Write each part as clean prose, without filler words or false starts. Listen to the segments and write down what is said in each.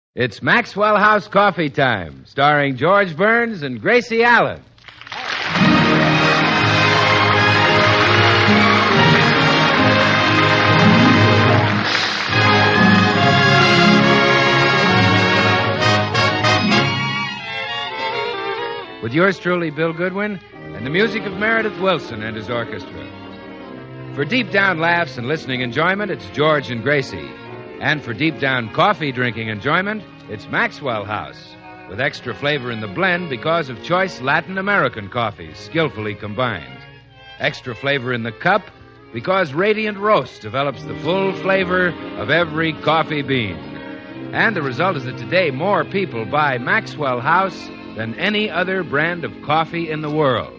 It's Maxwell House Coffee Time, starring George Burns and Gracie Allen. With yours truly, Bill Goodwin, and the music of Meredith Wilson and his orchestra. For deep down laughs and listening enjoyment, it's George and Gracie. And for deep down coffee drinking enjoyment, it's Maxwell House, with extra flavor in the blend because of choice Latin American coffees skillfully combined. Extra flavor in the cup because Radiant Roast develops the full flavor of every coffee bean. And the result is that today more people buy Maxwell House than any other brand of coffee in the world.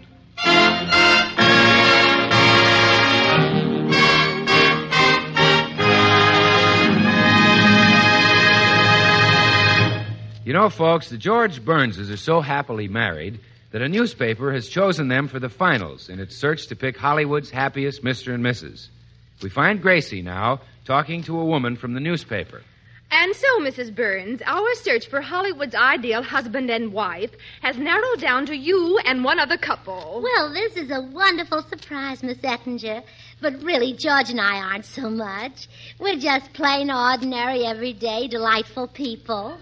You know, folks, the George Burnses are so happily married that a newspaper has chosen them for the finals in its search to pick Hollywood's happiest Mr. and Mrs. We find Gracie now talking to a woman from the newspaper. And so, Mrs. Burns, our search for Hollywood's ideal husband and wife has narrowed down to you and one other couple. Well, this is a wonderful surprise, Miss Ettinger. But really, George and I aren't so much. We're just plain, ordinary, everyday, delightful people.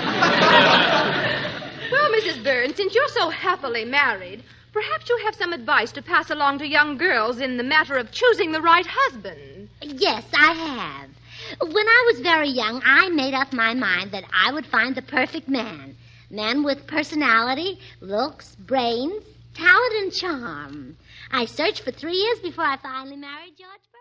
Well, Mrs. Burns, since you're so happily married, perhaps you have some advice to pass along to young girls in the matter of choosing the right husband. Yes, I have. When I was very young, I made up my mind that I would find the perfect man. Man with personality, looks, brains, talent, and charm. I searched for 3 years before I finally married George.